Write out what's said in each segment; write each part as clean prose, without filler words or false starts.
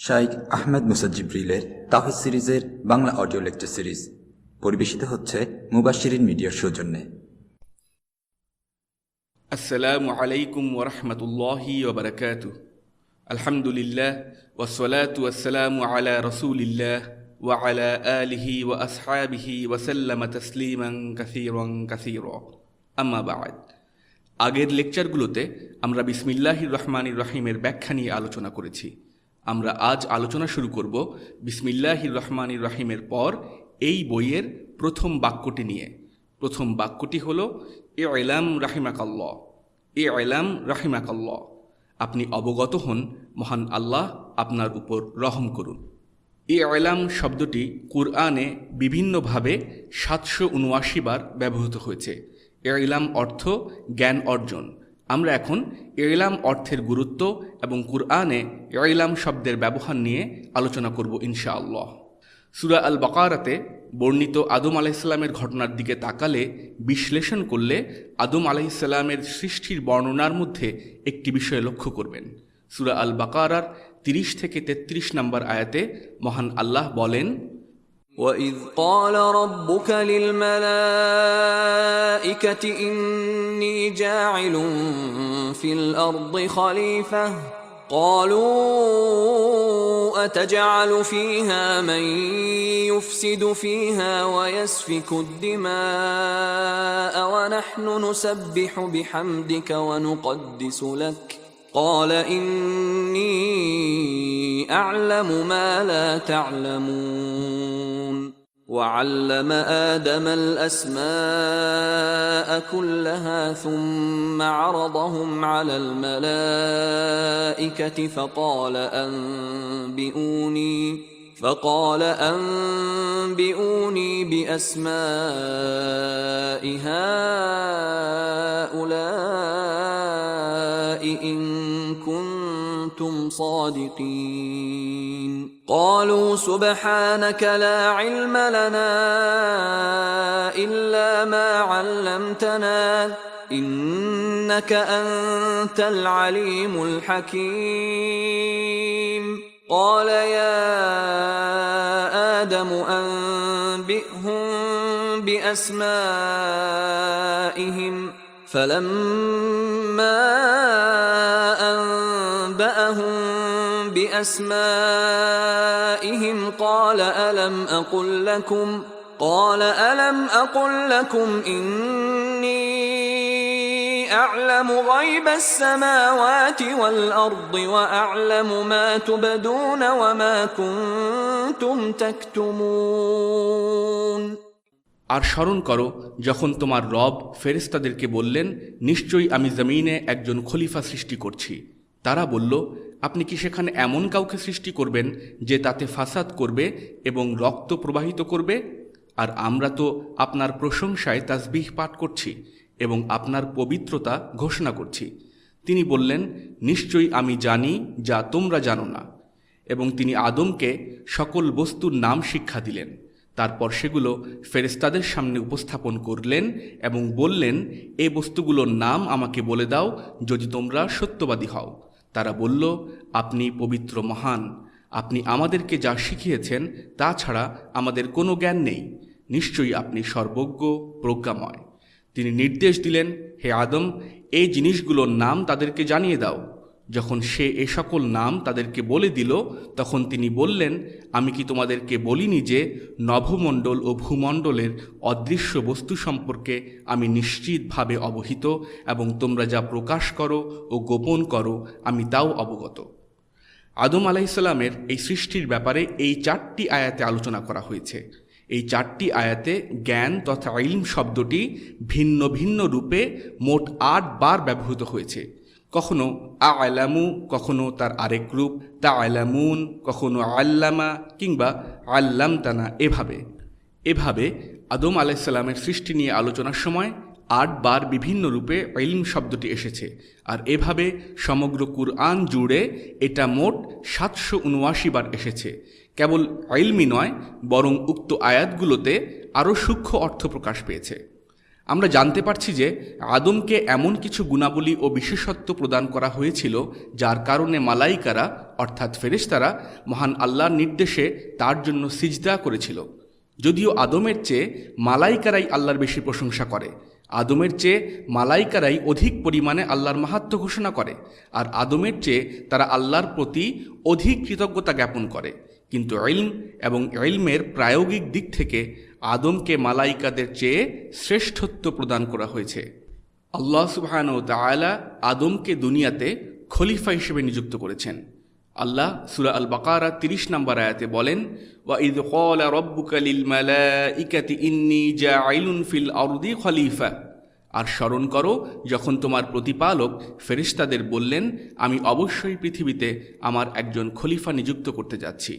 শাইখ আহমেদ মুসা জিবরিলের তাওহীদ সিরিজের Bangla audio lecture series পরিবেশিত হচ্ছে মুবাশশিরিন মিডিয়ার সৌজন্যে। আসসালামু আলাইকুম ওয়া রাহমাতুল্লাহি ওয়া বারাকাতুহু। আলহামদুলিল্লাহ ওয়াসসালাতু ওয়াসসালামু আলা রাসূলিল্লাহ ওয়া আলা আলিহি ওয়া আসহাবিহি ওয়া সাল্লামা তাসলিমান কাসীরা। আম্মা বা'দ। আগের লেকচারগুলোতে আমরা বিসমিল্লাহির রহমানির রহিমের ব্যাখ্যা নিয়ে আলোচনা করেছি। আমরা আজ আলোচনা শুরু করব বিসমিল্লাহির রহমানির রহিমের পর এই বইয়ের প্রথম বাক্যটি নিয়ে। প্রথম বাক্যটি হলো ইলাম রাহিমাকাল্লাহ। ইলাম রাহিমাকাল্লাহ, আপনি অবগত হন, মহান আল্লাহ আপনার উপর রহম করুন। ইলাম শব্দটি কুরআনে বিভিন্নভাবে 779 বার ব্যবহৃত হয়েছে। ইলাম অর্থ জ্ঞান অর্জন। আমরা এখন ইলাম অর্থের গুরুত্ব এবং কুরআনে ইলাম শব্দের ব্যবহার নিয়ে আলোচনা করব ইনশাআল্লাহ। সূরা আল বাকারাতে বর্ণিত আদম আলাইহিসসালামের ঘটনার দিকে তাকালে বিশ্লেষণ করলে আদম আলাইহিসসালামের সৃষ্টির বর্ণনার মধ্যে একটি বিষয় লক্ষ্য করবেন। সূরা আল বাকারার 30 থেকে 33 নম্বর আয়াতে মহান আল্লাহ বলেন, وَإِذْ قَالَ رَبُّكَ لِلْمَلَائِكَةِ إِنِّي جَاعِلٌ فِي الْأَرْضِ خَلِيفَةً قَالُوا أَتَجْعَلُ فِيهَا مَن يُفْسِدُ فِيهَا وَيَسْفِكُ الدِّمَاءَ وَنَحْنُ نُسَبِّحُ بِحَمْدِكَ وَنُقَدِّسُ لَكَ قال إني أعلم ما لا تعلمون وعلم آدم الأسماء كلها ثم عرضهم على الملائكة فقال أنبئوني بأسماء هؤلاء إن كنتم صادقين قالوا سبحانك لا علم لنا إلا ما علمتنا إنك أنت العليم الحكيم قال يا آدم أنبئهم بأسمائهم فلما أنبأهم بأسمائهم قال ألم أقل لكم إني أعلم غيب السماوات والأرض وأعلم ما تبدون وما كنتم تكتمون আর স্মরণ করো যখন তোমার রব ফেরেশতাদেরকে বললেন, নিশ্চয়ই আমি জমিনে একজন খলিফা সৃষ্টি করছি। তারা বলল, আপনি কি সেখানে এমন কাউকে সৃষ্টি করবেন যে তাতে ফাসাদ করবে এবং রক্ত প্রবাহিত করবে? আর আমরা তো আপনার প্রশংসায় তাসবিহ পাঠ করছি এবং আপনার পবিত্রতা ঘোষণা করছি। তিনি বললেন, নিশ্চয়ই আমি জানি যা তোমরা জানো না। এবং তিনি আদমকে সকল বস্তুর নাম শিক্ষা দিলেন। তারপর সেগুলো ফেরেশতাদের সামনে উপস্থাপন করলেন এবং বললেন, এই বস্তুগুলোর নাম আমাকে বলে দাও যদি তোমরা সত্যবাদী হও। তারা বলল, আপনি পবিত্র মহান, আপনি আমাদেরকে যা শিখিয়েছেন তা ছাড়া আমাদের কোনো জ্ঞান নেই। নিশ্চয়ই আপনি সর্বজ্ঞ প্রজ্ঞাময়। তিনি নির্দেশ দিলেন, হে আদম, এই জিনিসগুলোর নাম তাদেরকে জানিয়ে দাও। যখন সে এ সকল নাম তাদেরকে বলে দিল, তখন তিনি বললেন, আমি কি তোমাদেরকে বলিনি যে নভমণ্ডল ও ভূমণ্ডলের অদৃশ্য বস্তু সম্পর্কে আমি নিশ্চিতভাবে অবহিত এবং তোমরা যা প্রকাশ করো ও গোপন করো আমি তাও অবগত। আদম আলাইহিসসালামের এই সৃষ্টির ব্যাপারে এই 4টি আয়াতে আলোচনা করা হয়েছে। এই 4টি আয়াতে জ্ঞান তথা ইলম শব্দটি ভিন্ন ভিন্ন রূপে মোট 8 বার ব্যবহৃত হয়েছে। কখনো আ'লামু, কখনো তার আরেক রূপ তা'লামুন, কখনো আল্লামা কিংবা আল্লামতানা। এভাবে আদম আলাইহিসসালামের সৃষ্টি নিয়ে আলোচনার সময় 8 বার বিভিন্ন রূপে ইলম শব্দটি এসেছে। আর এভাবে সমগ্র কুরআন জুড়ে এটা মোট 779 বার এসেছে। কেবল ইলমি নয়, বরং উক্ত আয়াতগুলোতে আরও সূক্ষ্ম অর্থ প্রকাশ পেয়েছে। আমরা জানতে পারছি যে আদমকে এমন কিছু গুণাবলী ও বিশেষত্ব প্রদান করা হয়েছিল যার কারণে মালাইকারা অর্থাৎ ফেরেশতারা মহান আল্লাহর নির্দেশে তার জন্য সিজদা করেছিল। যদিও আদমের চেয়ে মালাইকারাই আল্লাহর বেশি প্রশংসা করে, আদমের চেয়ে মালাইকারাই অধিক পরিমাণে আল্লাহর মাহাত্ম্য ঘোষণা করে, আর আদমের চেয়ে তারা আল্লাহর প্রতি অধিক কৃতজ্ঞতা জ্ঞাপন করে। কিন্তু ইলম এবং ইলমের প্রায়োগিক দিক থেকে আদমকে মালাইকাদের চেয়ে শ্রেষ্ঠত্ব প্রদান করা হয়েছে। আল্লাহ সুবহানাহু ওয়া তাআলা আদমকে দুনিয়াতে খলিফা হিসেবে নিযুক্ত করেছেন। আল্লাহ সূরা আল বাকারা 30 নম্বর আয়াতে বলেন, ওয়া ইয ক্বালা রাব্বুকা লিল মালাইকাতি ইন্নী জাঈলুন ফিল আরদি খলিফা। আর স্মরণ করো যখন তোমার প্রতিপালক ফেরেশতাদের বললেন, আমি অবশ্যই পৃথিবীতে আমার একজন খলিফা নিযুক্ত করতে যাচ্ছি।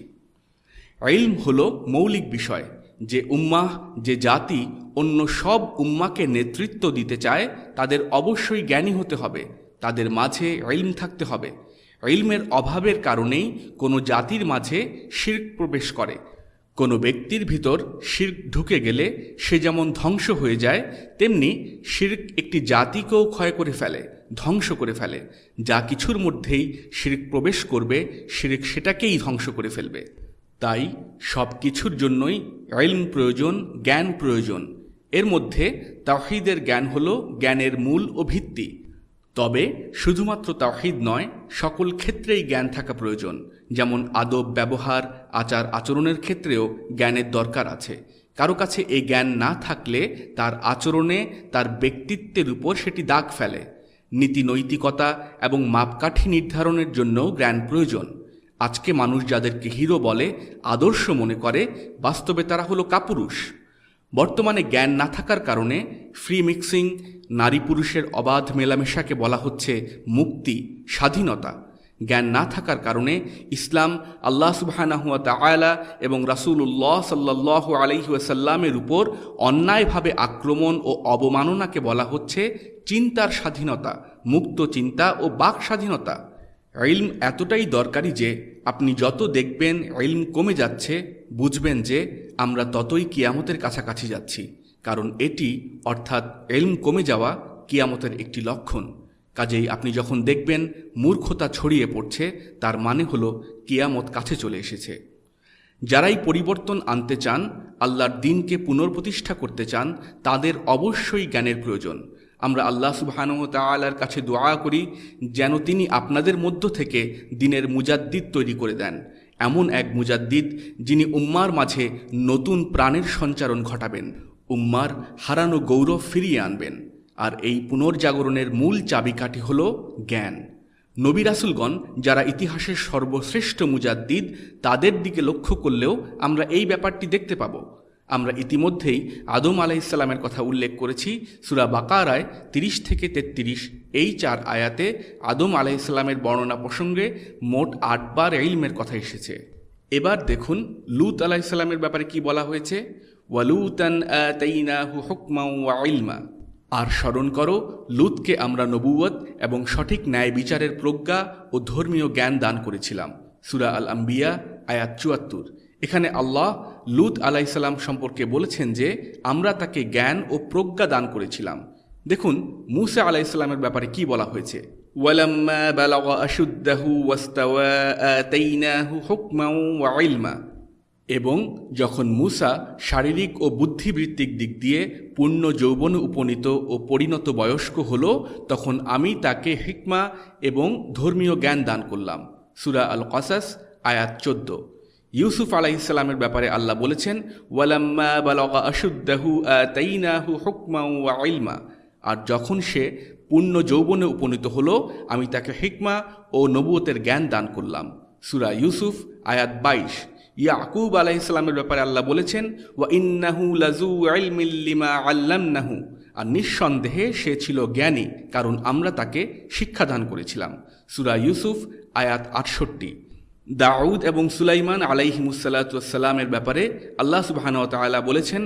ইলম হলো মৌলিক বিষয়। যে উম্মাহ, যে জাতি অন্য সব উম্মাকে নেতৃত্ব দিতে চায় তাদের অবশ্যই জ্ঞানী হতে হবে, তাদের মাঝে ইলম থাকতে হবে। ইলমের অভাবের কারণেই কোনো জাতির মাঝে শিরক প্রবেশ করে। কোনো ব্যক্তির ভিতর শিরক ঢুকে গেলে সে যেমন ধ্বংস হয়ে যায়, তেমনি শিরক একটি জাতিকেও ক্ষয় করে ফেলে, ধ্বংস করে ফেলে। যা কিছুর মধ্যেই শিরক প্রবেশ করবে, শিরক সেটাকেই ধ্বংস করে ফেলবে। তাই সব কিছুর জন্যই ইলম প্রয়োজন, জ্ঞান প্রয়োজন। এর মধ্যে তাওহীদের জ্ঞান হলো জ্ঞানের মূল ও ভিত্তি। তবে শুধুমাত্র তাওহীদ নয়, সকল ক্ষেত্রেই জ্ঞান থাকা প্রয়োজন। যেমন আদব ব্যবহার, আচার আচরণের ক্ষেত্রেও জ্ঞানের দরকার আছে। কারো কাছে এই জ্ঞান না থাকলে তার আচরণে, তার ব্যক্তিত্বের উপর সেটি দাগ ফেলে। নীতি নৈতিকতা এবং মাপকাঠি নির্ধারণের জন্যও জ্ঞান প্রয়োজন। আজকে মানুষ যাদেরকে হিরো বলে, আদর্শ মনে করে, বাস্তবে তারা হলো কাপুরুষ। বর্তমানে জ্ঞান না থাকার কারণে ফ্রি মিক্সিং, নারী পুরুষের অবাধ মেলামেশাকে বলা হচ্ছে মুক্তি, স্বাধীনতা। জ্ঞান না থাকার কারণে ইসলাম, আল্লাহ সুবহানাহু ওয়া তাআলা এবং রাসূলুল্লাহ সাল্লাল্লাহু আলাইহি ওয়াসাল্লামের উপর অন্যায়ভাবে আক্রমণ ও অবমাননাকে বলা হচ্ছে চিন্তার স্বাধীনতা, মুক্ত চিন্তা ও বাক স্বাধীনতা। ইলম এতটাই দরকারি যে আপনি যত দেখবেন ইলম কমে যাচ্ছে, বুঝবেন যে আমরা ততই কিয়ামতের কাছাকাছি যাচ্ছি। কারণ এটি অর্থাৎ ইলম কমে যাওয়া কিয়ামতের একটি লক্ষণ। কাজেই আপনি যখন দেখবেন মূর্খতা ছড়িয়ে পড়ছে, তার মানে হলো কিয়ামত কাছে চলে এসেছে। যারাই পরিবর্তন আনতে চান, আল্লাহর দ্বীনকে পুনর্প্রতিষ্ঠা করতে চান, তাদের অবশ্যই জ্ঞানের প্রয়োজন। আমরা আল্লাহ সুবহানাহু ওয়া তাআলার কাছে দোয়া করি যেন তিনি আপনাদের মধ্য থেকে দ্বীনের মুজাদ্দিদ তৈরি করে দেন, এমন এক মুজাদ্দিদ যিনি উম্মার মাঝে নতুন প্রাণের সঞ্চারণ ঘটাবেন, উম্মার হারানো গৌরব ফিরিয়ে আনবেন। আর এই পুনর্জাগরণের মূল চাবিকাঠি হল জ্ঞান। নবী রাসূলগণ যারা ইতিহাসের সর্বশ্রেষ্ঠ মুজাদ্দিদ, তাদের দিকে লক্ষ্য করলেও আমরা এই ব্যাপারটি দেখতে পাব। আমরা ইতিমধ্যেই আদম আলাইহিসসালামের কথা উল্লেখ করেছি। সূরা বাকারায় 30 থেকে 33 এই 4 আয়াতে আদম আলাইহিসসালামের বর্ণনা প্রসঙ্গে মোট 8 বার ইলমের কথা এসেছে। এবার দেখুন লূত আলাইহিসসালামের ব্যাপারে কি বলা হয়েছে, ওয়ালুতান আতাইনাহু হুকমান ওয়া ইলমা। আর স্মরণ করো, লূতকে আমরা নবুয়ত এবং সঠিক ন্যায় বিচারের প্রজ্ঞা ও ধর্মীয় জ্ঞান দান করেছিলাম। সূরা আল আম্বিয়া আয়াত 74। এখানে আল্লাহ লূত আলাইহিসসালাম সম্পর্কে বলেছেন যে আমরা তাকে জ্ঞান ও প্রজ্ঞা দান করেছিলাম। দেখুন মূসা আলাইহিসসালামের ব্যাপারে কি বলা হয়েছে, ওয়ালাম্মা বালাগা আশুদ্দাহু ওয়াস্তাওয়া আতাইনাহু হুকমান ওয়া ইলমা। এবং যখন মূসা শারীরিক ও বুদ্ধিবৃত্তিক দিক দিয়ে পূর্ণ যৌবনে উপনীত ও পরিণত বয়স্ক হল, তখন আমি তাকে হিকমা এবং ধর্মীয় জ্ঞান দান করলাম। সূরা আল কাসাস আয়াত 14। ইউসুফ আলাইহিসসালামের ব্যাপারে আল্লাহ বলেছেন, ওয়ালাম্মা বালাগা আশুদ্দাহু আতাইনাহু হুকমান ওয়া ইলমা। আর যখন সে পূর্ণ যৌবনে উপনীত হল, আমি তাকে হিকমা ও নবুয়তের জ্ঞান দান করলাম। সূরা ইউসুফ আয়াত 22। ইয়াকুব আলাইহিসসালামের ব্যাপারে আল্লাহ বলেছেন, ওয়া ইন্নাহু লাযু ইলমিন লিমা আল্লামনাহু। আর নিঃসন্দেহে সে ছিল জ্ঞানী, কারণ আমরা তাকে শিক্ষাদান করেছিলাম। সূরা ইউসুফ আয়াত 68। দাউদ এবং সুলাইমান আলাইহিমুসসালাতু ওয়াসসালামের ব্যাপারে আল্লাহ সুবহানাহু ওয়া তাআলা বলেছেন,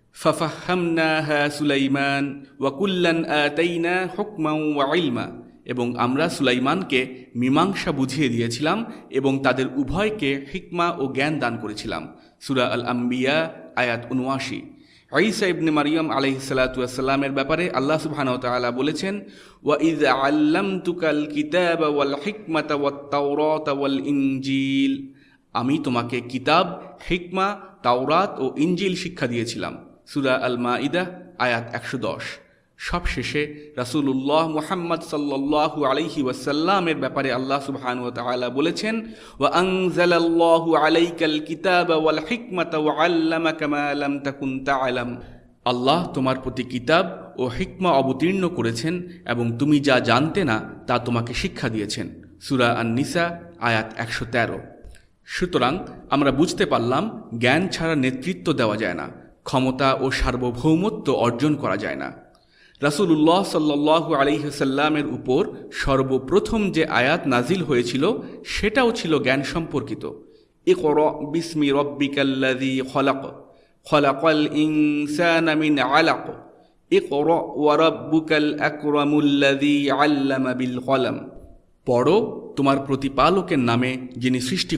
ফাফাহহামনাহা সুলাইমান ওয়া কুল্লান আতাইনা হুকমান ওয়া ইলমা। এবং আমরা সুলাইমানকে মীমাংসা বুঝিয়ে দিয়েছিলাম এবং তাদের উভয়কে হিকমা ও জ্ঞান দান করেছিলাম। সূরা আল আম্বিয়া আয়াত 79। ঈসা ইবনে মারিয়াম আলাইহিসসালামের ব্যাপারে আল্লাহ সুবহানাহু ওয়া তাআলা বলেছেন, ওয়া ইয আল্লামতুকাল কিতাবা ওয়াল হিকমাতা ওয়াত তাওরাতা ওয়াল ইনজিল, আমি তোমাকে কিতাব, হিকমা, তাওরাত ও ইনজিল শিক্ষা দিয়েছিলাম। সূরা আল মাইদা আয়াত 110। সবশেষে রাসূলুল্লাহ মুহাম্মদ সাল্লাল্লাহু আলাইহি ওয়াসাল্লামের ব্যাপারে আল্লাহ সুবহানাহু ওয়া তাআলা বলেছেন, ওয়া আনজালাল্লাহু আলাইকাল কিতাবা ওয়াল হিকমাতা ওয়া আল্লামাকা মা লাম তাকুন তা'লাম, আল্লাহ তোমার প্রতি কিতাব ও হিকমা অবতীর্ণ করেছেন এবং তুমি যা জানতে না তা তোমাকে শিক্ষা দিয়েছেন। সূরা আন-নিসা আয়াত 113। সুতরাং আমরা বুঝতে পারলাম জ্ঞান ছাড়া নেতৃত্ব দেওয়া যায় না, ক্ষমতা ও সার্বভৌমত্ব অর্জন করা যায় না। রাসূলুল্লাহ সাল্লাল্লাহু আলাইহি ওয়াসাল্লামের উপর সর্বপ্রথম যে আয়াত নাজিল হয়েছিল সেটাও ছিল জ্ঞান সম্পর্কিত। ইকরা বিসমি রাব্বিকাল্লাযী খলাক, খলাকাল ইনসানা মিন আলাক, ইকরা ওয়া রাব্বুকাল আকরামুল্লাযী আল্লামা বিল কলম, পড়ো তোমার প্রতিপালকের নামে যিনি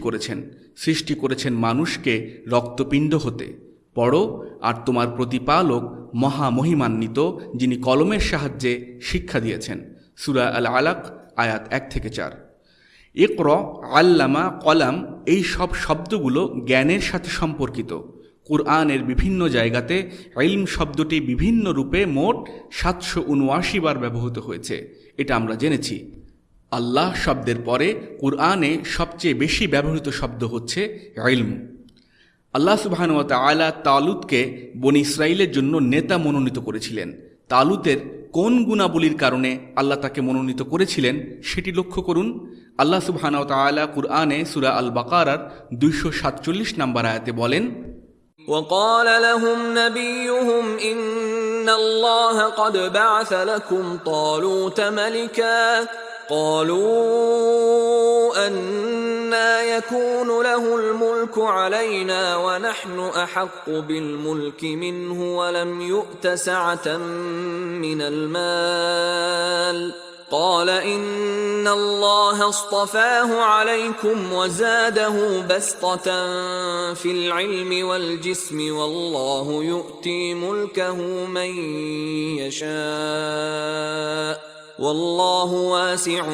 সৃষ্টি করেছেন মানুষকে রক্তপিণ্ড হতে। পড়ো আর তোমার প্রতিপালক মহামহিমান্বিত, যিনি কলমের সাহায্যে শিক্ষা দিয়েছেন। সূরা আল আলাক আয়াত 1-4। ইকরা, আল্লামা, কলাম এই সব শব্দগুলো জ্ঞানের সাথে সম্পর্কিত। কুরআনের বিভিন্ন জায়গাতে ইলম শব্দটি বিভিন্ন রূপে মোট 779 বার ব্যবহৃত হয়েছে, এটা আমরা জেনেছি। আল্লাহ শব্দের পরে কুরআনে সবচেয়ে বেশি ব্যবহৃত শব্দ হচ্ছে ইলম। আল্লাহ সুবহানাহু ওয়া তাআলা তালুতকে বনী ইসরাইলের জন্য নেতা মনোনীত করেছিলেন। তালুতের কোন গুণাবলীর কারণে আল্লাহ তাকে মনোনীত করেছিলেন সেটি লক্ষ্য করুন। আল্লাহ সুবহানাহু ওয়া তাআলা কুরআনে সূরা আল বাকারার 247 নম্বর আয়াতে বলেন, وقال لهم نبيهم إن الله قد بعث لكم طالوت ملكا قالوا أنا يكون له الملك علينا ونحن أحق بالملك منه ولم يؤت سعة من المال قال إن الله اصطفاه عليكم وزاده بسطة في العلم والجسم والله يؤتي ملكه من يشاء والله واسع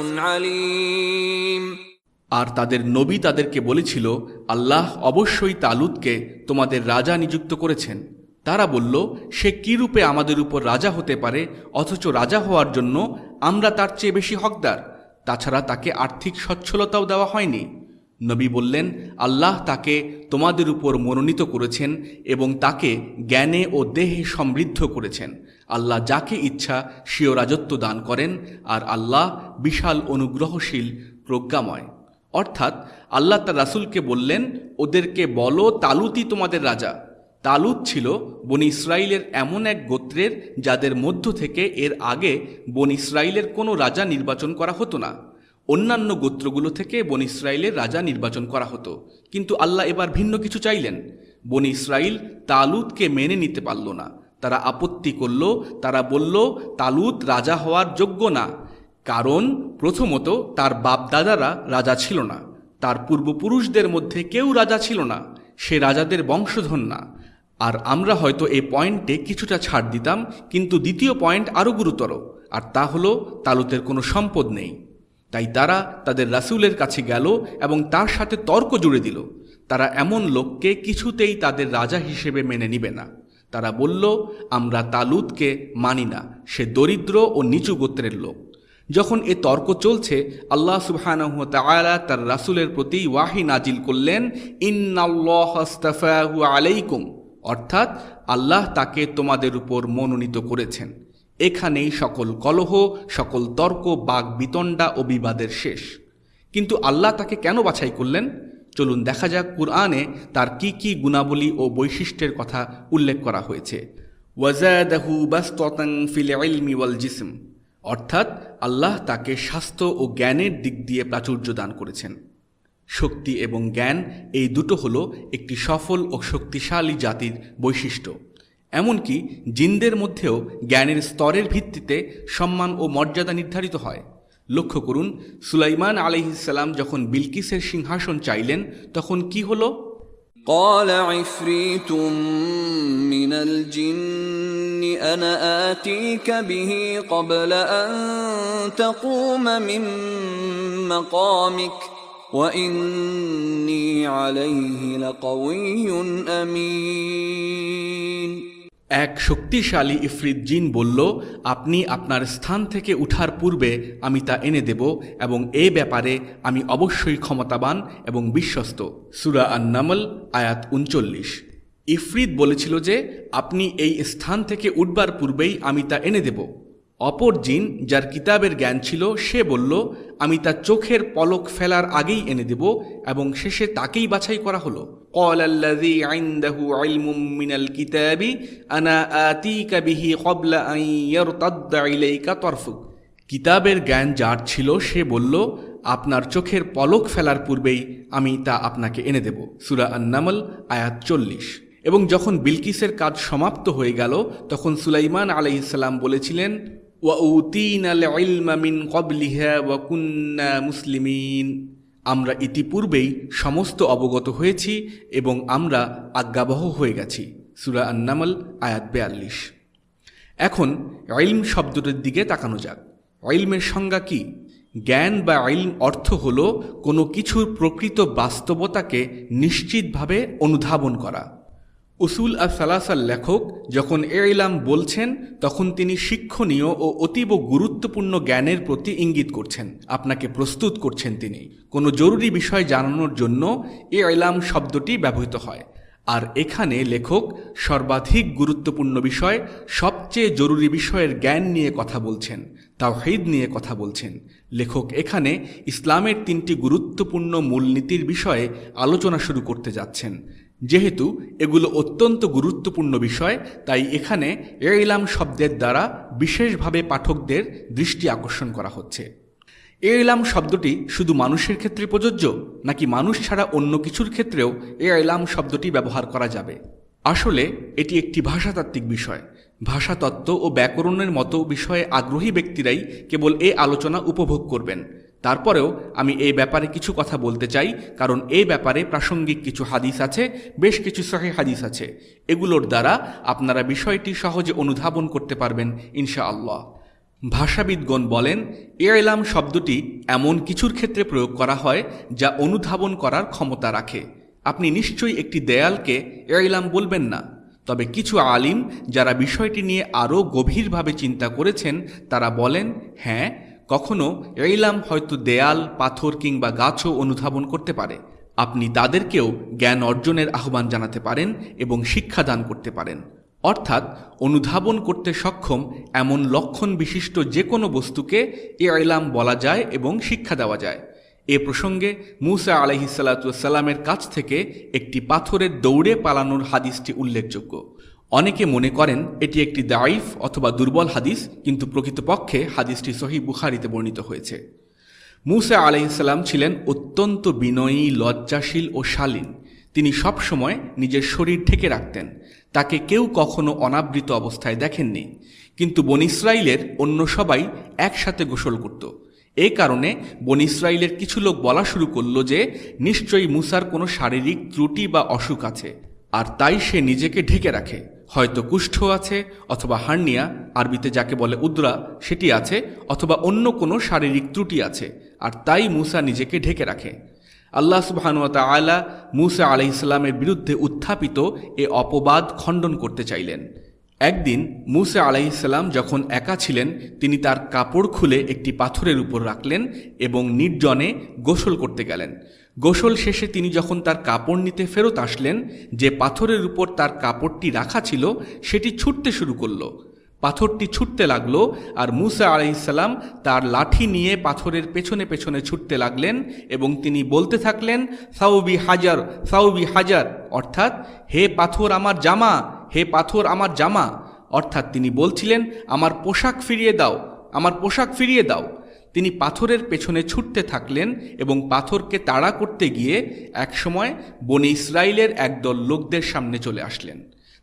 عليم। আর তাদের নবী তাদেরকে বলেছিল, আল্লাহ অবশ্যই তালুতকে তোমাদের রাজা নিযুক্ত করেছেন। তারা বলল, সে কি রূপে আমাদের উপর রাজা হতে পারে, অথচ রাজা হওয়ার জন্য আমরা তার চেয়ে বেশি হকদার। তাছাড়া তাকে আর্থিক সচ্ছলতাও দেওয়া হয়নি। নবী বললেন, আল্লাহ তাকে তোমাদের উপর মনোনীত করেছেন এবং তাকে জ্ঞানে ও দেহে সমৃদ্ধ করেছেন। আল্লাহ যাকে ইচ্ছা স্বীয় রাজত্ব দান করেন, আর আল্লাহ বিশাল অনুগ্রহশীল, প্রজ্ঞাময়। অর্থাৎ আল্লাহ তার রাসূলকে বললেন, ওদেরকে বলো তালুতই তোমাদের রাজা। তালুত ছিল বনী ইসরাইলের এমন এক গোত্রের যাদের মধ্য থেকে এর আগে বনী ইসরাইলের কোনো রাজা নির্বাচন করা হতো না। অন্যান্য গোত্রগুলো থেকে বনী ইসরাইলের রাজা নির্বাচন করা হতো, কিন্তু আল্লাহ এবার ভিন্ন কিছু চাইলেন। বনী ইসরাইল তালুতকে মেনে নিতে পারল না। তারা আপত্তি করল। তারা বলল, তালুত রাজা হওয়ার যোগ্য না, কারণ প্রথমত তার বাপদাদারা রাজা ছিল না, তার পূর্বপুরুষদের মধ্যে কেউ রাজা ছিল না, সে রাজাদের বংশধর না। আর আমরা হয়তো এই পয়েন্টে কিছুটা ছাড় দিতাম, কিন্তু দ্বিতীয় পয়েন্ট আরও গুরুতর, আর তা হলো তালুতের কোনো সম্পদ নেই। তাই তারা তাদের রাসূলের কাছে গেল এবং তার সাথে তর্ক জুড়ে দিল। তারা এমন লোককে কিছুতেই তাদের রাজা হিসেবে মেনে নিবে না। তারা বলল, আমরা তালুতকে মানি না, সে দরিদ্র ও নিচু গোত্রের লোক। যখন এ তর্ক চলছে, আল্লাহ সুবহানাহু ওয়া তাআলা তার রাসূলের প্রতি ওয়াহী নাজিল করলেন, ইন্নাল্লাহা আস্তাফাহু আলাইকুম, অর্থাৎ আল্লাহ তাকে তোমাদের উপর মনোনীত করেছেন। এখানেই সকল কলহ, সকল তর্ক, বাক বিতণ্ডা ও বিবাদের শেষ। কিন্তু আল্লাহ তাকে কেন বাছাই করলেন? চলুন দেখা যাক কুরআনে তার কি কি গুণাবলী ও বৈশিষ্ট্যের কথা উল্লেখ করা হয়েছে। ওয়াজাদাহু বাসতাতান ফিল ইলমি ওয়াল জিসম, অর্থাৎ আল্লাহ তাকে স্বাস্থ্য ও জ্ঞানের দিক দিয়ে প্রাচুর্য দান করেছেন। শক্তি এবং জ্ঞান এই দুটো হলো একটি সফল ও শক্তিশালী জাতির বৈশিষ্ট্য। এমনকি জিনদের মধ্যেও জ্ঞানের স্তরের ভিত্তিতে সম্মান ও মর্যাদা নির্ধারিত হয়। লক্ষ্য করুন, সুলাইমান আলাইহিস সালাম যখন বিলকিসের সিংহাসন চাইলেন তখন কি হলো? قال عفريت من الجن أنا آتيك به قبل أن تقوم من مقامك وإني عليه لقوي أمين। এক শক্তিশালী ইফরিত জিন বলল, আপনি আপনার স্থান থেকে উঠার পূর্বে আমি তা এনে দেব এবং এ ব্যাপারে আমি অবশ্যই ক্ষমতাবান এবং বিশ্বস্ত। সূরা আন-নামল আয়াত ৩৯। ইফরিত বলেছিল যে আপনি এই স্থান থেকে উঠবার পূর্বেই আমি তা এনে দেব। অপর জিন যার কিতাবের জ্ঞান ছিল সে বলল, আমি তা চোখের পলক ফেলার আগেই এনে দেব এবং শেষে তাকেই বাছাই করা হলো। قال الذي عنده علم من الكتاب أنا آتيك به قبل أن يرتد إليك طرفك। কিতাবের জ্ঞান যার ছিল সে বলল, আপনার চোখের পলক ফেলার পূর্বেই আমি তা আপনাকে এনে দেব। সূরা আন-নামল আয়াত ৪০। এবং যখন বিলকিসের কাজ সমাপ্ত হয়ে গেল তখন সুলাইমান আলাইহিস সালাম বলেছিলেন, ওয়াউতিনাল ইলমা মিন ক্বাবলিহা ওয়া কুন্না মুসলিমিন। আমরা ইতিপূর্বেই সমস্ত অবগত হয়েছি এবং আমরা আজ্ঞাবহ হয়ে গেছি। সূরা আন-নামল আয়াত ৪২। এখন ইলম শব্দটির দিকে তাকানো যাক। ইলমের সংজ্ঞা কি? জ্ঞান বা ইলম অর্থ হল কোনো কিছুর প্রকৃত বাস্তবতাকে নিশ্চিতভাবে অনুধাবন করা। উসুল আস-সালাসার লেখক যখন ইলম বলছেন তখন তিনি শিক্ষণীয় ও অতীব গুরুত্বপূর্ণ জ্ঞানের প্রতি ইঙ্গিত করছেন, আপনাকে প্রস্তুত করছেন। তিনি কোনো জরুরি বিষয় জানানোর জন্য ইলম শব্দটি ব্যবহৃত হয়। আর এখানে লেখক সর্বাধিক গুরুত্বপূর্ণ বিষয়, সবচেয়ে জরুরি বিষয়ের জ্ঞান নিয়ে কথা বলছেন, তাওহীদ নিয়ে কথা বলছেন। লেখক এখানে ইসলামের ৩টি গুরুত্বপূর্ণ মূলনীতির বিষয়ে আলোচনা শুরু করতে যাচ্ছেন। যেহেতু এগুলো অত্যন্ত গুরুত্বপূর্ণ বিষয়, তাই এখানে ইলম শব্দের দ্বারা বিশেষভাবে পাঠকদের দৃষ্টি আকর্ষণ করা হচ্ছে। ইলম শব্দটি শুধু মানুষের ক্ষেত্রে প্রযোজ্য, নাকি মানুষ ছাড়া অন্য কিছুর ক্ষেত্রেও ইলম শব্দটি ব্যবহার করা যাবে? আসলে এটি একটি ভাষাতাত্ত্বিক বিষয়। ভাষাতত্ত্ব ও ব্যাকরণের মতো বিষয়ে আগ্রহী ব্যক্তিরাই কেবল এই আলোচনা উপভোগ করবেন। তারপরেও আমি এই ব্যাপারে কিছু কথা বলতে চাই, কারণ এই ব্যাপারে প্রাসঙ্গিক কিছু হাদিস আছে, বেশ কিছু সহিহ হাদিস আছে। এগুলোর দ্বারা আপনারা বিষয়টি সহজে অনুধাবন করতে পারবেন ইনশাআল্লাহ। ভাষাবিদগণ বলেন, ইলম শব্দটি এমন কিছুর ক্ষেত্রে প্রয়োগ করা হয় যা অনুধাবন করার ক্ষমতা রাখে। আপনি নিশ্চয়ই একটি দেয়ালকে ইলম বলবেন না। তবে কিছু আলিম যারা বিষয়টি নিয়ে আরও গভীরভাবে চিন্তা করেছেন তারা বলেন, হ্যাঁ, কখনো ইলম হয়তো দেয়াল, পাথর কিংবা গাছও অনুধাবন করতে পারে। আপনি তাদেরকেও জ্ঞান অর্জনের আহ্বান জানাতে পারেন এবং শিক্ষাদান করতে পারেন। অর্থাৎ অনুধাবন করতে সক্ষম এমন লক্ষণ বিশিষ্ট যে কোনো বস্তুকে ইলম বলা যায় এবং শিক্ষা দেওয়া যায়। এ প্রসঙ্গে মূসা আলাইহিস সালাতু ওয়াস সালামের কাছ থেকে একটি পাথরের দৌড়ে পালানোর হাদিসটি উল্লেখযোগ্য। অনেকে মনে করেন এটি একটি দাঈফ অথবা দুর্বল হাদিস, কিন্তু প্রকৃতপক্ষে হাদিসটি সহিহ বুখারীতে বর্ণিত হয়েছে। মূসা আলাইহিস সালাম ছিলেন অত্যন্ত বিনয়ী, লজ্জাশীল ও শালীন। তিনি সবসময় নিজের শরীর ঢেকে রাখতেন। তাকে কেউ কখনো অনাবৃত অবস্থায় দেখেননি। কিন্তু বনী ইসরাইলের অন্য সবাই একসাথে গোসল করত। এই কারণে বনী ইসরাইলের কিছু লোক বলা শুরু করল যে নিশ্চয়ই মূসার কোনো শারীরিক ত্রুটি বা অসুখ আছে, আর তাই সে নিজেকে ঢেকে রাখে। হয়তো কুষ্ঠ আছে, অথবা হার্নিয়া, আরবিতে যাকে বলে উদ্রা, সেটি আছে, অথবা অন্য কোনো শারীরিক ত্রুটি আছে, আর তাই মূসা নিজেকে ঢেকে রাখে। আল্লাহ সুবহানাহু ওয়া তাআলা মূসা আলাইহিস সালামের বিরুদ্ধে উত্থাপিত এ অপবাদ খণ্ডন করতে চাইলেন। একদিন মূসা আলাইহিস সালাম যখন একা ছিলেন, তিনি তার কাপড় খুলে একটি পাথরের উপর রাখলেন এবং নির্জনে গোসল করতে গেলেন। গোসল শেষে তিনি যখন তার কাপড় নিতে ফেরত আসলেন, যে পাথরের উপর তার কাপড়টি রাখা ছিল সেটি ছুটতে শুরু করল। পাথরটি ছুটতে লাগলো, আর মূসা আলাইহিস সালাম তার লাঠি নিয়ে পাথরের পেছনে পেছনে ছুটতে লাগলেন এবং তিনি বলতে থাকলেন, সাউবি হাজার, সাউবি হাজার, অর্থাৎ হে পাথর আমার জামা, হে পাথর আমার জামা। অর্থাৎ তিনি বলছিলেন, আমার পোশাক ফিরিয়ে দাও, আমার পোশাক ফিরিয়ে দাও। তিনি পাথরের পেছনে ছুটতে থাকলেন এবং পাথরকে তাড়া করতে গিয়ে একসময় বনী ইসরাইলের একদল লোকদের সামনে চলে আসলেন।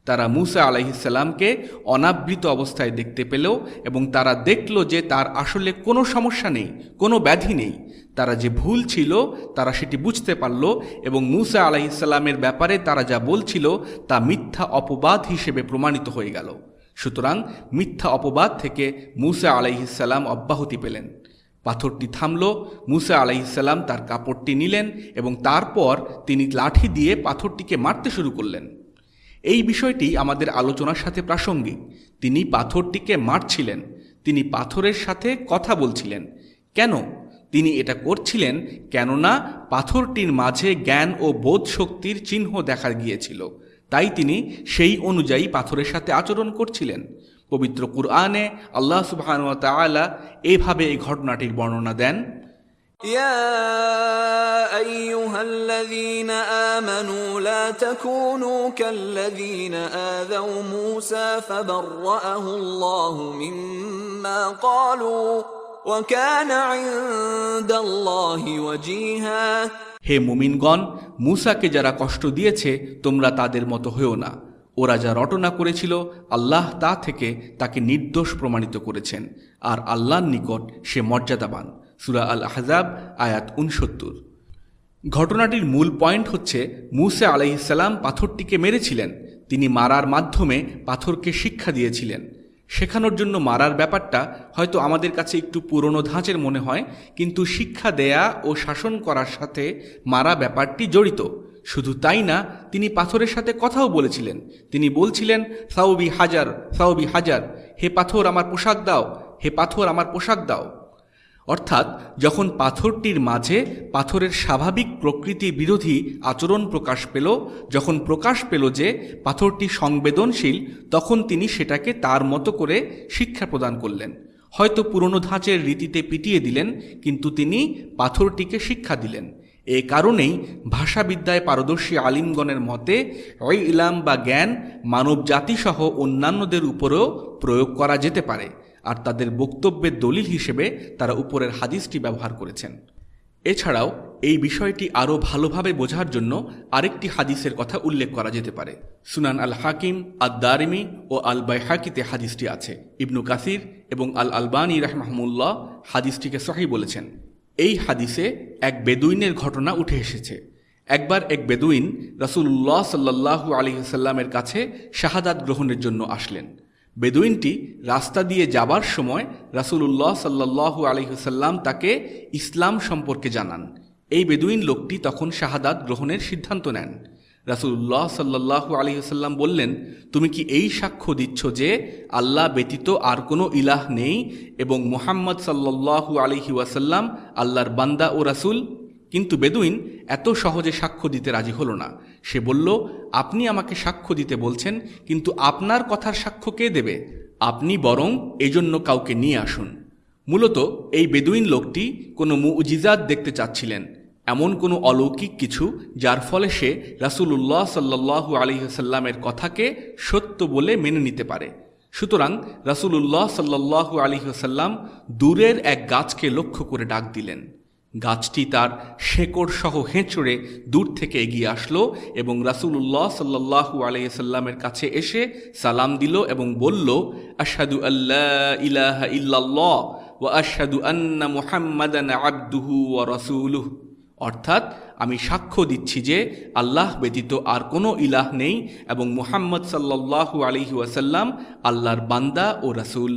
তারা মূসা আলাইহিসসালামকে অনাবৃত অবস্থায় দেখতে পেল এবং তারা দেখল যে তার আসলে কোনো সমস্যা নেই, কোনো ব্যাধি নেই। তারা যে ভুল ছিল তারা সেটি বুঝতে পারল এবং মূসা আলাইহিসসালামের ব্যাপারে তারা যা বলছিল তা মিথ্যা অপবাদ হিসেবে প্রমাণিত হয়ে গেল। সুতরাং মিথ্যা অপবাদ থেকে মূসা আলাইহিসসালাম অব্যাহতি পেলেন। পাথরটি থামল, মূসা আলাইহিসসালাম তার কাপড়টি নিলেন এবং তারপর তিনি লাঠি দিয়ে পাথরটিকে মারতে শুরু করলেন। এই বিষয়টি আমাদের আলোচনার সাথে প্রাসঙ্গিক। তিনি পাথরটিকে মারছিলেন, তিনি পাথরের সাথে কথা বলছিলেন। কেন তিনি এটা করছিলেন? কেননা পাথরটির মাঝে জ্ঞান ও বোধ শক্তির চিহ্ন দেখা গিয়েছিল, তাই তিনি সেই অনুযায়ী পাথরের সাথে আচরণ করছিলেন। পবিত্র কুরআনে আল্লাহ সুবহানাহু ওয়া তাআলা এইভাবে এই ঘটনাটির বর্ণনা দেন, يا أيها الذين آمنوا لا تكونوا كالذين آذوا موسى فبرأه الله مما قالوا وكان عند الله وجيها। হে মুমিনগণ, মূসাকে যারা কষ্ট দিয়েছে তোমরা তাদের মতো হয়েও না। ওরা যা রটনা করেছিল আল্লাহ তা থেকে তাকে নির্দোষ প্রমাণিত করেছেন, আর আল্লাহর নিকট সে মর্যাদাবান। সূরা আল আহজাব আয়াত 69। ঘটনাটির মূল পয়েন্ট হচ্ছে মূসা আলাইহিসসালাম পাথরটিকে মেরেছিলেন। তিনি মারার মাধ্যমে পাথরকে শিক্ষা দিয়েছিলেন। শেখানোর জন্য মারার ব্যাপারটা হয়তো আমাদের কাছে একটু পুরনো ধাঁচের মনে হয়, কিন্তু শিক্ষা দেয়া ও শাসন করার সাথে মারা ব্যাপারটি জড়িত। শুধু তাই না, তিনি পাথরের সাথে কথাও বলেছিলেন। তিনি বলছিলেন, সাউবি হাজার, সাউবি হাজার, হে পাথর আমার পোশাক দাও, হে পাথর আমার পোশাক দাও। অর্থাৎ যখন পাথরটির মাঝে পাথরের স্বাভাবিক প্রকৃতি বিরোধী আচরণ প্রকাশ পেল, যখন প্রকাশ পেল যে পাথরটি সংবেদনশীল, তখন তিনি সেটাকে তার মতো করে শিক্ষা প্রদান করলেন। হয়তো পুরনো ধাঁচের রীতিতে পিটিয়ে দিলেন, কিন্তু তিনি পাথরটিকে শিক্ষা দিলেন। এ কারণেই ভাষাবিদ্যায় পারদর্শী আলিমগণের মতে ইলম বা জ্ঞান মানব জাতিসহ অন্যান্যদের উপরেও প্রয়োগ করা যেতে পারে, আর তাদের বক্তব্যের দলিল হিসেবে তারা উপরের হাদিসটি ব্যবহার করেছেন। এছাড়াও এই বিষয়টি আরও ভালোভাবে বোঝার জন্য আরেকটি হাদিসের কথা উল্লেখ করা যেতে পারে। সুনান আল হাকিম, আদ-দারিমি ও আল বাইহাকিতে হাদিসটি আছে। ইবনু কাসির এবং আল আলবানী রাহমাহুল্লাহ হাদিসটিকে সহিহ বলেছেন। এই হাদিসে এক বেদুইনের ঘটনা উঠে এসেছে। একবার এক বেদুইন রাসূলুল্লাহ সাল্লাল্লাহু আলাইহি ওয়াসাল্লামের কাছে শাহাদাত গ্রহণের জন্য আসলেন। বেদুইনটি রাস্তা দিয়ে যাবার সময় রাসূলুল্লাহ সাল্লাল্লাহু আলাইহি ওয়াসাল্লাম তাকে ইসলাম সম্পর্কে জানান। এই বেদুইন লোকটি তখন শাহাদাত গ্রহণের সিদ্ধান্ত নেন। রাসূলুল্লাহ সাল্লাল্লাহু আলাইহি ওয়াসাল্লাম বললেন, তুমি কি এই সাক্ষ্য দিচ্ছ যে আল্লাহ ব্যতীত আর কোনো ইলাহ নেই এবং মুহাম্মদ সাল্লাল্লাহু আলাইহি ওয়াসাল্লাম আল্লাহর বান্দা ও রাসূল? কিন্তু বেদুইন এত সহজে সাক্ষ্য দিতে রাজি হলো না। সে বলল, আপনি আমাকে সাক্ষ্য দিতে বলছেন, কিন্তু আপনার কথার সাক্ষ্য কে দেবে? আপনি বরং এজন্য কাউকে নিয়ে আসুন। মূলত এই বেদুইন লোকটি কোনো মুজিজাত দেখতে চাচ্ছিলেন, এমন কোনো অলৌকিক কিছু যার ফলে সে রাসূলুল্লাহ সাল্লাল্লাহু আলাইহি ওয়াসাল্লামের কথাকে সত্য বলে মেনে নিতে পারে। সুতরাং রাসূলুল্লাহ সাল্লাল্লাহু আলাইহি ওয়াসাল্লাম দূরের এক গাছকে লক্ষ্য করে ডাক দিলেন। গাছটি তার শেকড় সহ হেঁচড়ে দূর থেকে এগিয়ে আসলো এবং রাসূলুল্লাহ সাল্লাল্লাহু আলাইহি ওয়াসাল্লামের কাছে এসে সালাম দিল এবং বলল, আশহাদু আল্লা ইলাহা ইল্লাল্লাহ ওয়া আশহাদু আন্না মুহাম্মাদান আবদুহু ওয়া রাসূলুহু। অর্থাৎ আমি সাক্ষ্য দিচ্ছি যে আল্লাহ ব্যতীত আর কোনো ইলাহ নেই এবং মুহাম্মদ সাল্লাল্লাহু আলাইহি ওয়াসাল্লাম আল্লাহর বান্দা ও রাসূল।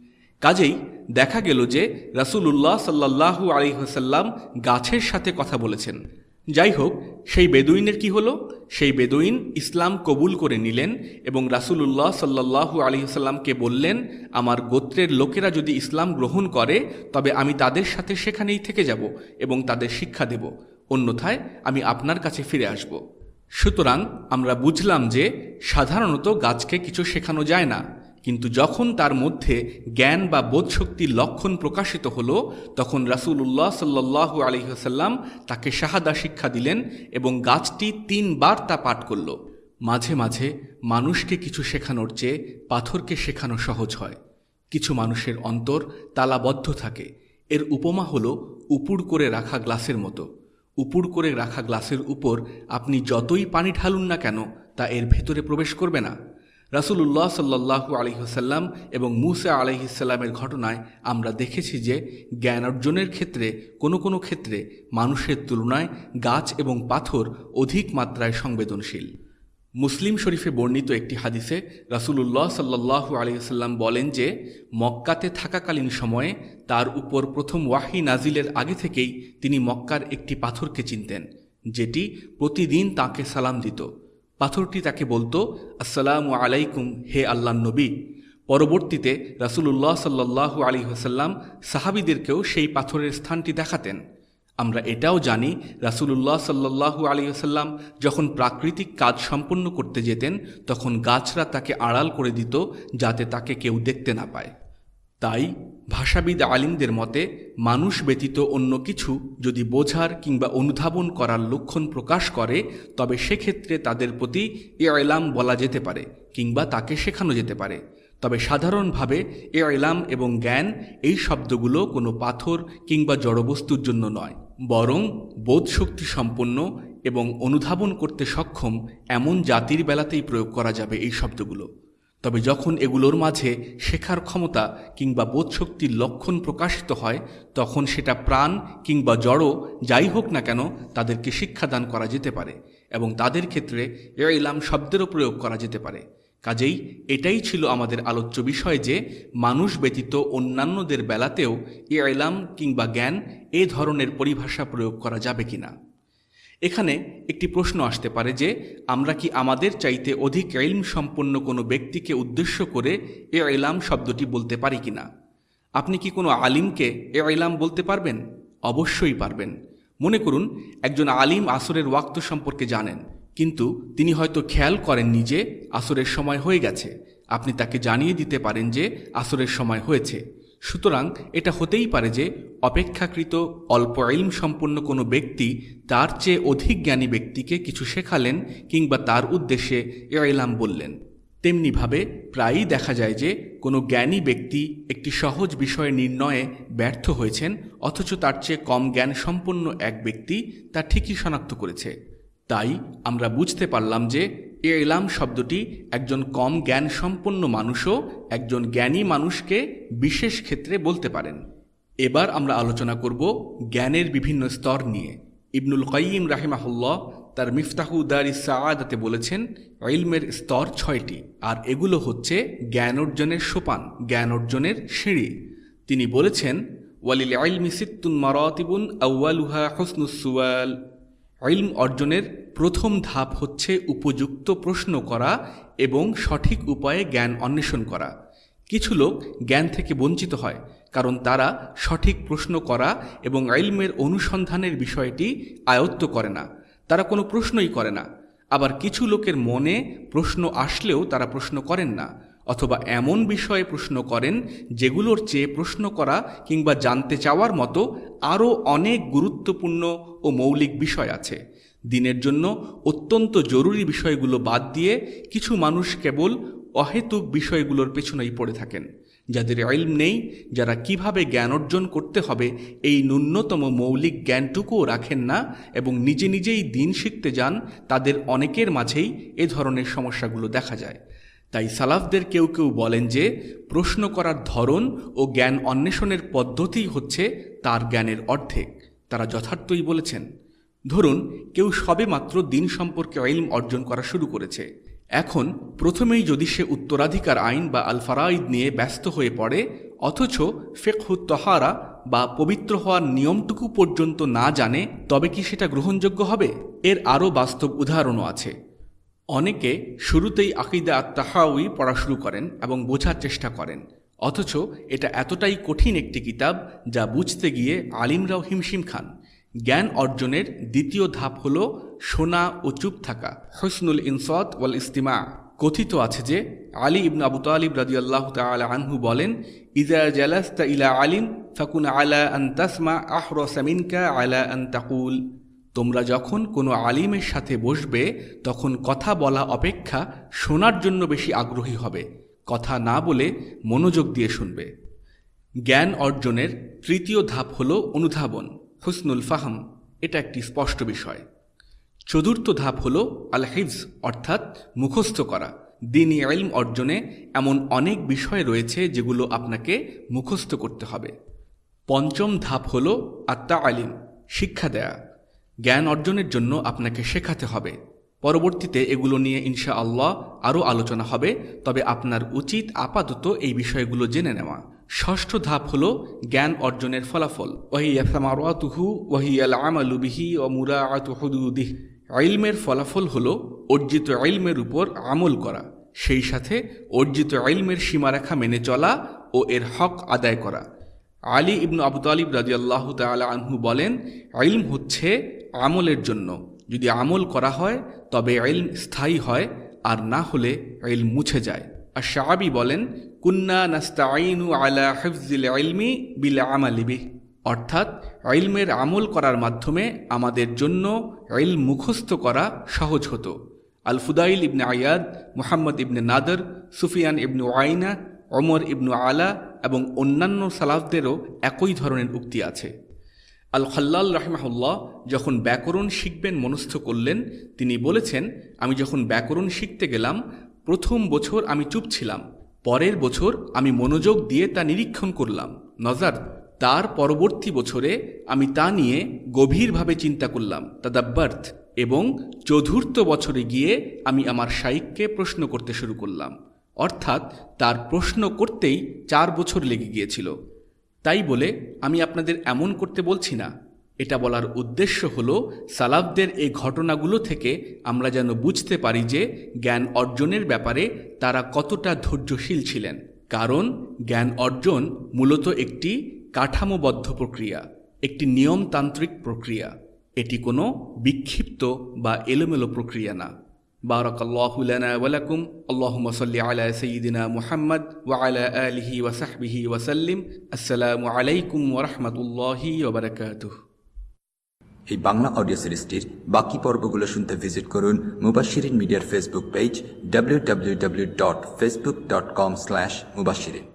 কাজেই দেখা গেল যে রাসূলুল্লাহ সাল্লাল্লাহু আলাইহি ওয়াসাল্লাম গাছের সাথে কথা বলেছেন। যাই হোক, সেই বেদুইনের কি হলো? সেই বেদুইন ইসলাম কবুল করে নিলেন এবং রাসূলুল্লাহ সাল্লাল্লাহু আলাইহি ওয়াসাল্লামকে বললেন, আমার গোত্রের লোকেরা যদি ইসলাম গ্রহণ করে তবে আমি তাদের সাথে সেখানেই থেকে যাব এবং তাদের শিক্ষা দেব, অন্যথায় আমি আপনার কাছে ফিরে আসব। সুতরাং আমরা বুঝলাম যে সাধারণত গাছকে কিছু শেখানো যায় না, কিন্তু যখন তার মধ্যে জ্ঞান বা বোধশক্তির লক্ষণ প্রকাশিত হলো তখন রাসূলুল্লাহ সাল্লাল্লাহু আলাইহি ওয়াসাল্লাম তাকে শাহাদা শিক্ষা দিলেন এবং গাছটি 3 বার তা পাঠ করল। মাঝে মাঝে মানুষকে কিছু শেখানোর চেয়ে পাথরকে শেখানো সহজ হয়। কিছু মানুষের অন্তর তালাবদ্ধ থাকে। এর উপমা হলো উপুড় করে রাখা গ্লাসের মতো। উপুড় করে রাখা গ্লাসের উপর আপনি যতই পানি ঢালুন না কেন তা এর ভেতরে প্রবেশ করবে না। রাসূলুল্লাহ সাল্লাল্লাহু আলাইহি ওয়াসাল্লাম এবং মূসা আলাইহিসসালামের ঘটনায় আমরা দেখেছি যে জ্ঞান অর্জনের ক্ষেত্রে কোনো ক্ষেত্রে মানুষের তুলনায় গাছ এবং পাথর অধিক মাত্রায় সংবেদনশীল। মুসলিম শরীফে বর্ণিত একটি হাদিসে রাসূলুল্লাহ সাল্লাল্লাহু আলাইহি ওয়াসাল্লাম বলেন যে মক্কাতে থাকাকালীন সময়ে তার উপর প্রথম ওয়াহী নাজিলের আগে থেকেই তিনি মক্কার একটি পাথরকে চিনতেন, যেটি প্রতিদিন তাকে সালাম দিত। পাথরটি তাকে বলতো, আসসালামু আলাইকুম হে আল্লাহর নবী। পরবর্তীতে রাসূলুল্লাহ সাল্লাল্লাহু আলাইহি ওয়াসাল্লাম সাহাবীদেরকেও সেই পাথরের স্থানটি দেখাতেন। আমরা এটাও জানি রাসূলুল্লাহ সাল্লাল্লাহু আলাইহি ওয়াসাল্লাম যখন প্রাকৃতিক কাজ সম্পন্ন করতে যেতেন তখন গাছরা তাকে আড়াল করে দিত যাতে তাকে কেউ দেখতে না পায়। তাই ভাষাবিদ আলিমদের মতে মানুষ ব্যতীত অন্য কিছু যদি বোঝার কিংবা অনুধাবন করার লক্ষণ প্রকাশ করে তবে সেক্ষেত্রে তাদের প্রতি ইলাম বলা যেতে পারে কিংবা তাকে শেখানো যেতে পারে। তবে সাধারণভাবে ইলাম এবং জ্ঞান এই শব্দগুলো কোনো পাথর কিংবা জড়বস্তুর জন্য নয়, বরং বোধশক্তি সম্পন্ন এবং অনুধাবন করতে সক্ষম এমন জাতির বেলাতেই প্রয়োগ করা যাবে এই শব্দগুলো। তবে যখন এগুলোর মাঝে শেখার ক্ষমতা কিংবা বোধশক্তির লক্ষণ প্রকাশিত হয় তখন সেটা প্রাণ কিংবা জড় যাই হোক না কেন তাদেরকে শিক্ষাদান করা যেতে পারে এবং তাদের ক্ষেত্রে ইলাম শব্দেরও প্রয়োগ করা যেতে পারে। কাজেই এটাই ছিল আমাদের আলোচ্য বিষয় যে মানুষ ব্যতীত অন্যান্যদের বেলাতেও ইলাম কিংবা জ্ঞান এ ধরনের পরিভাষা প্রয়োগ করা যাবে কিনা। এখানে একটি প্রশ্ন আসতে পারে যে আমরা কি আমাদের চাইতে অধিক ইলম সম্পন্ন কোনো ব্যক্তিকে উদ্দেশ্য করে ইলাম শব্দটি বলতে পারি কিনা। আপনি কি কোনো আলিমকে ইলাম বলতে পারবেন? অবশ্যই পারবেন। মনে করুন একজন আলিম আসরের ওয়াক্ত সম্পর্কে জানেন, কিন্তু তিনি হয়তো খেয়াল করেননি যে আসরের সময় হয়ে গেছে। আপনি তাকে জানিয়ে দিতে পারেন যে আসরের সময় হয়েছে। সুতরাং এটা হতেই পারে যে অপেক্ষাকৃত অল্প ইলম সম্পন্ন কোনো ব্যক্তি তার চেয়ে অধিক জ্ঞানী ব্যক্তিকে কিছু শেখালেন কিংবা তার উদ্দেশ্যে ইলাম বললেন। তেমনিভাবে প্রায়ই দেখা যায় যে কোনো জ্ঞানী ব্যক্তি একটি সহজ বিষয় নির্ণয়ে ব্যর্থ হয়েছেন, অথচ তার চেয়ে কম জ্ঞান সম্পন্ন এক ব্যক্তি তা ঠিকই শনাক্ত করেছে। তাই আমরা বুঝতে পারলাম যে ইলাম শব্দটি একজন কম জ্ঞান সম্পন্ন মানুষও একজন জ্ঞানী মানুষকে বিশেষ ক্ষেত্রে বলতে পারেন। এবার আমরা আলোচনা করব জ্ঞানের বিভিন্ন স্তর নিয়ে। ইবনুল কাইয়িম রাহিমাহুল্লাহ তার মিফতাহু দারিস সাআদাতে বলেছেন ইলমের স্তর 6টি, আর এগুলো হচ্ছে জ্ঞান অর্জনের সোপান, জ্ঞান অর্জনের সিঁড়ি। তিনি বলেছেন ওয়ালিল ইলমি সিত্তুন মারাতিবুন আউয়ালুহা হুসনুস সুয়াল। ইলম অর্জনের প্রথম ধাপ হচ্ছে উপযুক্ত প্রশ্ন করা এবং সঠিক উপায়ে জ্ঞান অন্বেষণ করা। কিছু লোক জ্ঞান থেকে বঞ্চিত হয় কারণ তারা সঠিক প্রশ্ন করা এবং ইলমের অনুসন্ধানের বিষয়টি আয়ত্ত করে না, তারা কোনো প্রশ্নই করে না। আবার কিছু লোকের মনে প্রশ্ন আসলেও তারা প্রশ্ন করেন না, অথবা এমন বিষয়ে প্রশ্ন করেন যেগুলোর চেয়ে প্রশ্ন করা কিংবা জানতে চাওয়ার মতো আরও অনেক গুরুত্বপূর্ণ ও মৌলিক বিষয় আছে। দিনের জন্য অত্যন্ত জরুরি বিষয়গুলো বাদ দিয়ে কিছু মানুষ কেবল অহেতুক বিষয়গুলোর পেছনেই পড়ে থাকেন। যাদের ইলম নেই, যারা কিভাবে জ্ঞান অর্জন করতে হবে এই ন্যূনতম মৌলিক জ্ঞানটুকুও রাখেন না এবং নিজে নিজেই দিন শিখতে যান, তাদের অনেকের মাঝেই এ ধরনের সমস্যাগুলো দেখা যায়। তাই সালাফদের কেউ কেউ বলেন যে প্রশ্ন করার ধরন ও জ্ঞান অন্বেষণের পদ্ধতি হচ্ছে তার জ্ঞানের অর্ধেক। তারা যথার্থই বলেছেন। ধরুন কেউ সবেমাত্র দিন সম্পর্কে ইলম অর্জন করা শুরু করেছে। এখন প্রথমেই যদি সে উত্তরাধিকার আইন বা আল ফারাইদ নিয়ে ব্যস্ত হয়ে পড়ে, অথচ ফিকহুত তাহারা বা পবিত্র হওয়ার নিয়মটুকু পর্যন্ত না জানে, তবে কি সেটা গ্রহণযোগ্য হবে? এর আরও বাস্তব উদাহরণও আছে। অনেকে শুরুতেই আকিদা আত-তাহাউই পড়া শুরু করেন এবং বোঝার চেষ্টা করেন, অথচ এটা এতটাই কঠিন একটি কিতাব যা বুঝতে গিয়ে আলিমরাও হিমশিম খান। জ্ঞান অর্জনের দ্বিতীয় ধাপ হল শোনা ও চুপ থাকা, হুসনুল ইনসাত ওয়াল ইস্তিমা। কথিত আছে যে আলী ইবনে আবু তালিব রাদিয়াল্লাহু তাআলা আনহু বলেন, ইজা জালাস্তা ইলা আলিম ফাকুন আলা আন তাসমা আহরাসা মিনকা আলা আন তাকুল। তোমরা যখন কোনো আলিমের সাথে বসবে তখন কথা বলা অপেক্ষা শোনার জন্য বেশি আগ্রহী হবে, কথা না বলে মনোযোগ দিয়ে শুনবে। জ্ঞান অর্জনের তৃতীয় ধাপ হল অনুধাবন, হুসনুল ফাহম। এটা একটি স্পষ্ট বিষয়। চতুর্থ ধাপ হল আল হিফজ, অর্থাৎ মুখস্থ করা। দ্বীনী ইলম অর্জনে এমন অনেক বিষয় রয়েছে যেগুলো আপনাকে মুখস্থ করতে হবে। পঞ্চম ধাপ হল আত-তা'লিম, শিক্ষা দেয়া। জ্ঞান অর্জনের জন্য আপনাকে শেখাতে হবে। পরবর্তীতে এগুলো নিয়ে ইনশাআল্লাহ আরও আলোচনা হবে, তবে আপনার উচিত আপাতত এই বিষয়গুলো জেনে নেওয়া। ষষ্ঠ ধাপ হল জ্ঞান অর্জনের ফলাফল। ওয়াহিয়া সামারাতুহু ওয়াহিয়াল আমালু বিহি ওয়া মুরাআতু হুদুদিহি। ইলমের ফলাফল হল অর্জিত ইলমের উপর আমল করা, সেই সাথে অর্জিত ইলমের সীমারেখা মেনে চলা ও এর হক আদায় করা। আলী ইবনু আবু তালিব রাদিয়াল্লাহু তাআলা আনহু বলেন, ইলম হচ্ছে আমলের জন্য। যদি আমল করা হয় তবে ইলম স্থায়ী হয়, আর না হলে ইলম মুছে যায়। আর শাআবী বলেন, কুন্না নাস্তাঈনু আলা হিফজিল ইলমি বিল আমালি বিহি, অর্থাৎ ইলমের আমল করার মাধ্যমে আমাদের জন্য ইলম মুখস্থ করা সহজ হতো। আল ফুদাইল ইবনে আয়াদ, মুহাম্মদ ইবনে নাদর, সুফিয়ান ইবনে উয়াইনা, ওমর ইবনু আলা এবং অন্যান্য সালাফদেরও একই ধরনের উক্তি আছে। আল খাল্লাল রাহিমাহুল্লাহ যখন ব্যাকরণ শিখবেন মনস্থ করলেন, তিনি বলেছেন, আমি যখন ব্যাকরণ শিখতে গেলাম, প্রথম বছর আমি চুপ ছিলাম, পরের বছর আমি মনোযোগ দিয়ে তা নিরীক্ষণ করলাম, নজর। তার পরবর্তী বছরে আমি তা নিয়ে গভীরভাবে চিন্তা করলাম, তাদাব্বার্ত, এবং চতুর্থ বছরে গিয়ে আমি আমার শাইখকে প্রশ্ন করতে শুরু করলাম। অর্থাৎ তার প্রশ্ন করতেই 4 বছর লেগে গিয়েছিল। তাই বলে আমি আপনাদের এমন করতে বলছি না। এটা বলার উদ্দেশ্য হলো সালাফদের এই ঘটনাগুলো থেকে আমরা যেন বুঝতে পারি যে জ্ঞান অর্জনের ব্যাপারে তারা কতটা ধৈর্যশীল ছিলেন। কারণ জ্ঞান অর্জন মূলত একটি কাঠামোবদ্ধ প্রক্রিয়া, একটি নিয়মতান্ত্রিক প্রক্রিয়া। এটি কোনো বিক্ষিপ্ত বা এলোমেলো প্রক্রিয়া না। বারাকাল্লাহু লানা ওয়া লাকুম। আল্লাহুম্মা সাল্লি আলা সাইয়্যিদিনা মুহাম্মদ ওয়া আলা আলিহি ওয়া সাহবিহি ওয়া সাল্লিম। আসসালামু আলাইকুম ওয়া রাহমাতুল্লাহি ওয়া বারাকাতুহু। এই বাংলা অডিও সিরিজটির বাকি পর্বগুলো শুনতে ভিজিট করুন মুবাশশিরিন মিডিয়ার ফেসবুক পেজ www.facebook.com/mubashirin।